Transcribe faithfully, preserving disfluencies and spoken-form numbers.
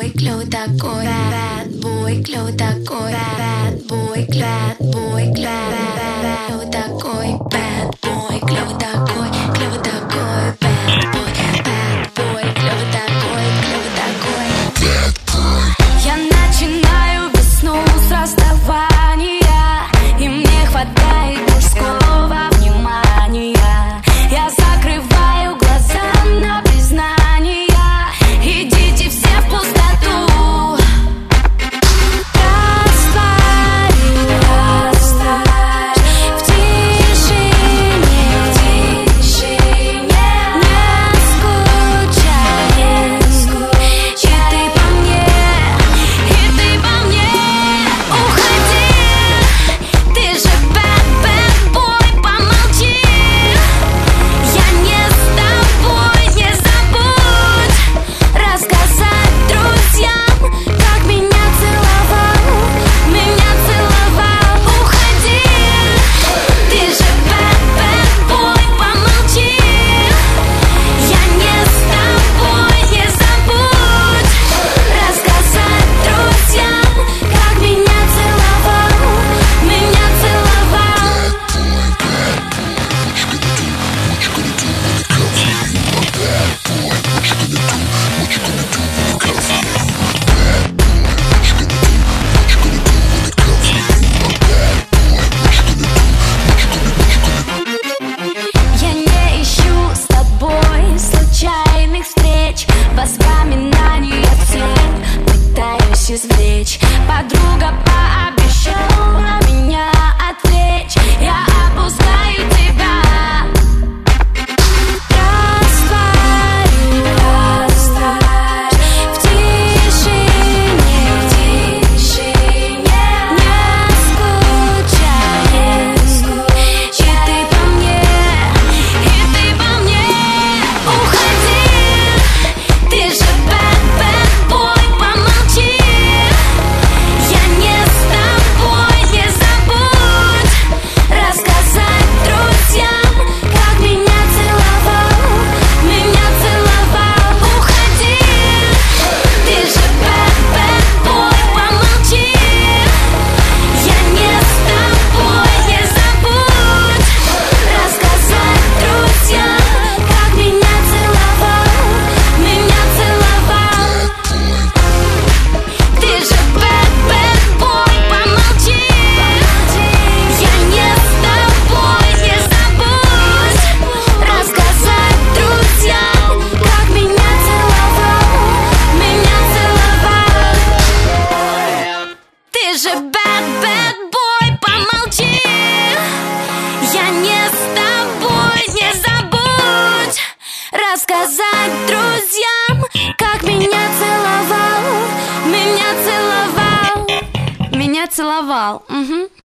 boy, клёв такой, bad boy, клёв такой, bad boy, bad boy, клёв такой, bad boy, клёв такой, клёв такой, bad boy, bad boy, клёв такой, клёв такой, bad boy. Я начинаю весну с расставания, и мне хватает мужского внимания. Я закрываю глаза на признания. Идите все в пустоту. Растворь, растворь в тишине, в тишине. Не скучай, не скучай. И ты по мне, и ты по мне. Уходи, ты же bad, bad boy, помолчи. Я не с тобой, не забудь рассказать друзьям, как меня целовал, меня целовал. Уходи, ты же bad, bad boy, помолчи. Я не с тобой, не забудь рассказать друзьям, как меня целовал, меня целовал. Я не ищу с тобой случайных встреч, воспоминания все пытаюсь извлечь. Подруга пообещала меня отвлечь, я опускаю тебя. Растворь, растворь в тишине, в тишине. Не скучай, не скучай. И ты по мне, и ты по мне. Уходи, ты же bad, bad boy, помолчи. Я не с тобой, не забудь рассказать друзьям, как меня целовал, меня целовал. Уходи, ты же bad, bad boy, помолчи. Я не с тобой, не забудь рассказать друзьям, как меня целовал, меня целовал. Ты же bad, bad boy, помолчи. Я не с тобой, не забудь рассказать друзьям, как меня целовал, меня целовал. Ты же bad, bad boy, помолчи. Я не с тобой, не забудь рассказать друзьям, как меня целовал, меня целовал, меня целовал. Угу.